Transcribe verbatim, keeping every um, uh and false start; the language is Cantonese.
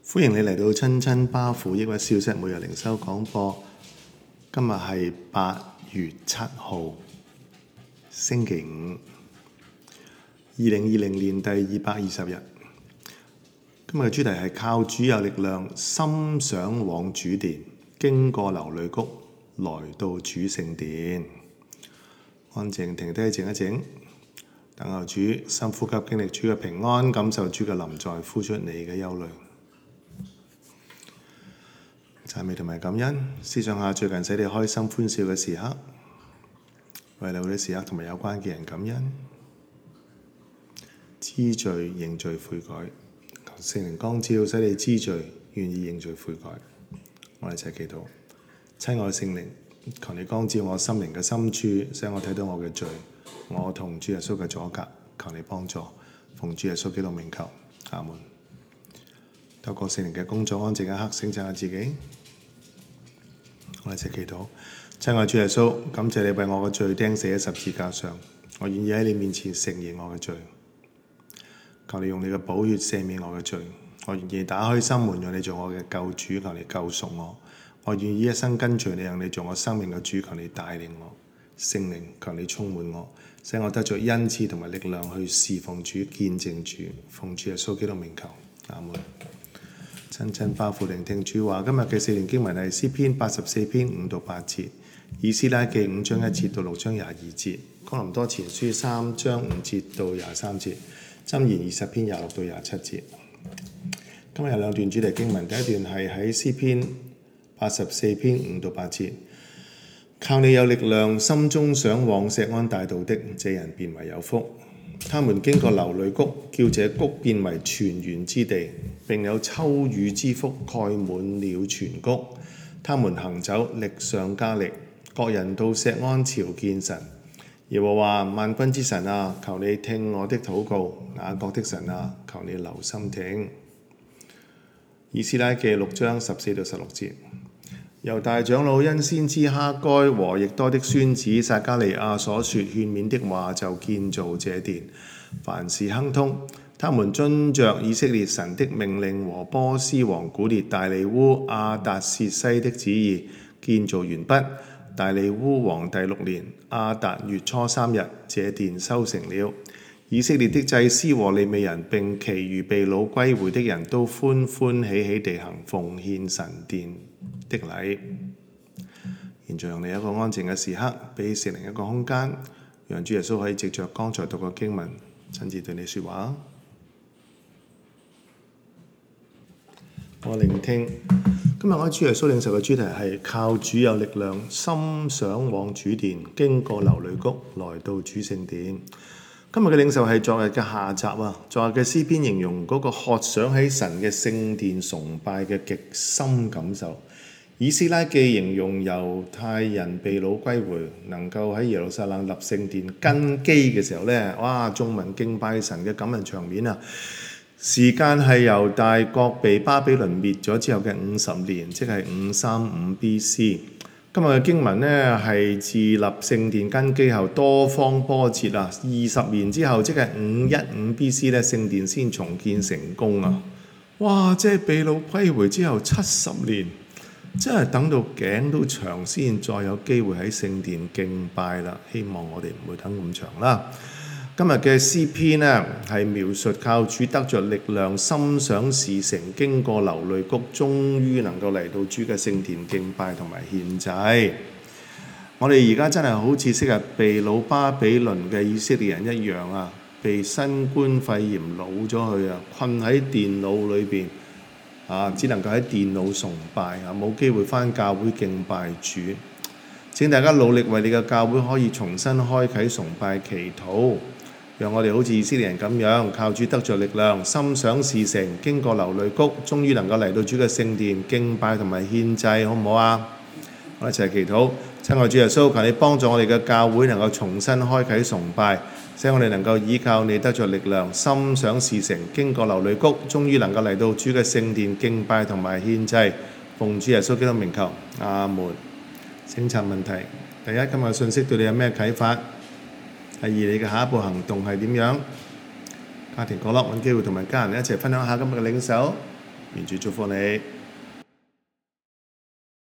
歡迎你嚟到親親巴父抑鬱消息每日靈修廣播。今日係八月七號，星期五，二零二零年第二百二十日。今日嘅主題係靠主有力量，心想往主殿，經過流淚谷，來到主聖殿。安靜停低靜一靜，等候主，深呼吸，經歷主嘅平安，感受主嘅臨在，呼出你嘅憂慮。讚美同埋感恩，思想下最近使你開心歡笑嘅時刻，為你嗰啲時刻同埋有關嘅人感恩，知罪認罪悔改，求聖靈光照，使你知罪願意認罪悔改。我哋一齊祈禱，親愛聖靈，求你光照我心靈嘅深處，使我睇到我嘅罪，我同主耶穌嘅阻隔，求你幫助，奉主耶穌基督名求，阿門。透過聖靈嘅工作，安靜一刻，省察下自己。我哋一齊祈禱，親愛主耶穌，感謝你為我嘅罪釘死喺十字架上，我願意喺你面前承認我嘅罪。求你用你嘅寶血赦免我嘅罪，我願意打開心門，讓你做我嘅救主，求你救贖我。我願意一生跟隨你，讓你做我生命嘅主，求你帶領我。聖靈，求你充滿我，使我得着恩賜同埋力量去侍奉主、見證主。奉主耶穌基督名求，阿門。親親巴父聆聽主話，今日嘅四段經文係詩篇八十四篇五到八節，以斯拉記五章一節到六章廿二節，哥林多前書三章五節到廿三節，箴言二十篇廿六到廿七節。今日有兩段主題經文，第一段係喺詩篇八十四篇五到八節，靠你有力量，心中想往錫安大道的，這人便為有福。他們經過流淚谷，叫這谷變為泉源之地，並有秋雨之福蓋滿了全谷。他們行走，力上加力，各人到錫安朝見神。耶和華萬軍之神啊，求你聽我的禱告；雅各的神啊，求你留心聽。以斯拉記六章十四到十六節，猶大長老因先知哈該和亦多的孫子撒迦利亞所說勸勉的話，就建造這殿，凡事亨通。他們遵着以色列神的命令和波斯王古列大利烏亞達薛西的旨意，建造完畢。大利烏王第六年亞達月初三日，這殿修成了。以色列的祭司和利未人並其餘被擄歸回的人都歡歡喜喜地行奉獻神殿的禮。現在用你一個安靜嘅時刻，俾聖靈一個空間，讓主耶穌可以藉着剛才讀嘅經文親自對你說話。我聆聽今日我喺主耶穌領受嘅主題係靠主有力量，心想往主殿，經過流淚谷，來到主聖殿。今日嘅領受係昨日嘅下集啊！昨日嘅詩篇形容嗰個渴想喺神嘅聖殿崇拜嘅極深感受。以斯拉記形容猶太人被擄歸回，能夠喺耶路撒冷立聖殿根基嘅時候呢，哇！眾民敬拜神嘅感人場面啊！時間係由大國被巴比倫滅咗之後嘅五十年，即係五三五 B C。今日嘅經文呢，係自立聖殿根基後多方波折啊！二十年之後，即係五一五 B C 咧，聖殿先重建成功啊！哇！即係被擄歸回之後七十年，真係等到頸都長先再有機會喺聖殿敬拜啦！希望我哋唔會等咁長啦。今日嘅詩篇呢，係描述靠主得着力量，心想事成，經過流淚谷，終於能夠嚟到主嘅聖殿敬拜同埋獻祭。我哋而家真係好似昔日被擄巴比倫嘅以色列人一樣啊，被新冠肺炎擄咗去啊，困喺電腦裏邊啊，只能夠喺電腦崇拜啊，冇機會返教會敬拜主。請大家努力為你嘅教會可以重新開啟崇拜祈禱。讓我哋好似以色列人咁樣，靠主得着力量，心想事成，經過流淚谷，終於能夠嚟到主嘅聖殿敬拜同埋獻祭，好唔好啊？我哋一齊祈禱，親愛主耶穌，求你幫助我哋嘅教會能夠重新開啟崇拜，使我哋能夠依靠你得着力量，心想事成，經過流淚谷，終於能夠嚟到主嘅聖殿敬拜同埋獻祭。奉主耶穌基督名求，阿門。請查問題：第一，今日嘅信息對你有咩啟發？第二，你嘅下一步行動係點樣？家庭角落揾機會同埋家人一齊分享下今日嘅領受。 願主祝福你。